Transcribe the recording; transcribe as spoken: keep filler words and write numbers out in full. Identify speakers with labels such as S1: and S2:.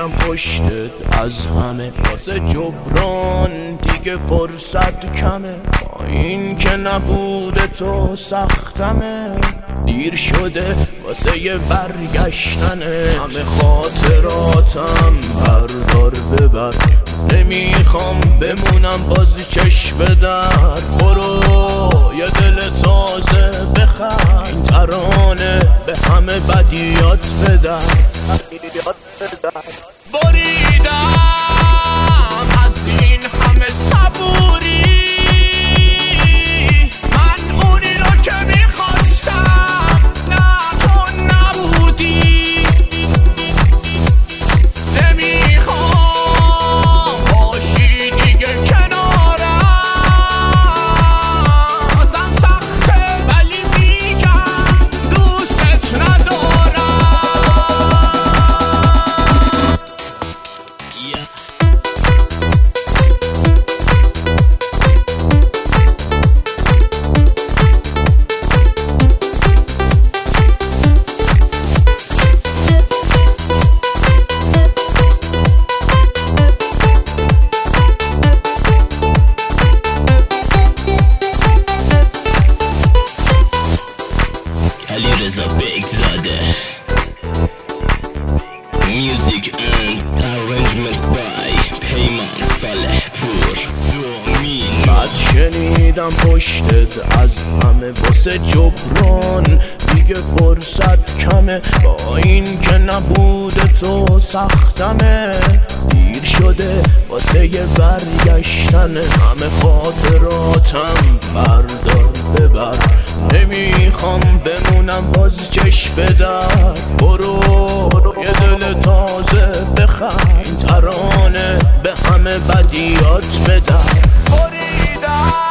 S1: شنیدم پشتت از همه واسه جبران دیگه فرصت کمه، با این که نبود تو سختمه، دیر شده واسه یه برگشتنه. همه خاطراتم بردار ببر، نمیخوام بمونم باز چشم در. برو یه دل تازه بخر، این ترانه به همه بدیات بدر. بریدم از این همه صبوری، من اونی رو که میخواستم نه تو نبودی. نمیخوام باشی دیگه کنارم، ازم سخته ولی میگم دوست ندارم.
S2: علیرضا بگزاده. Music and arrangement by پیمان صالح پور.
S1: بعد شنیدم پشتت از همه واسه جبران دیگه فرصت کمه، با این که نبود تو سختمه، دیر شده واسه یه برگشتنه. همه خاطراتم بردار ببر، نمیخوام بمونم باز چشم در. برو یه دل تازه بخر، این ترانه به همه بدیات بدر. بریدم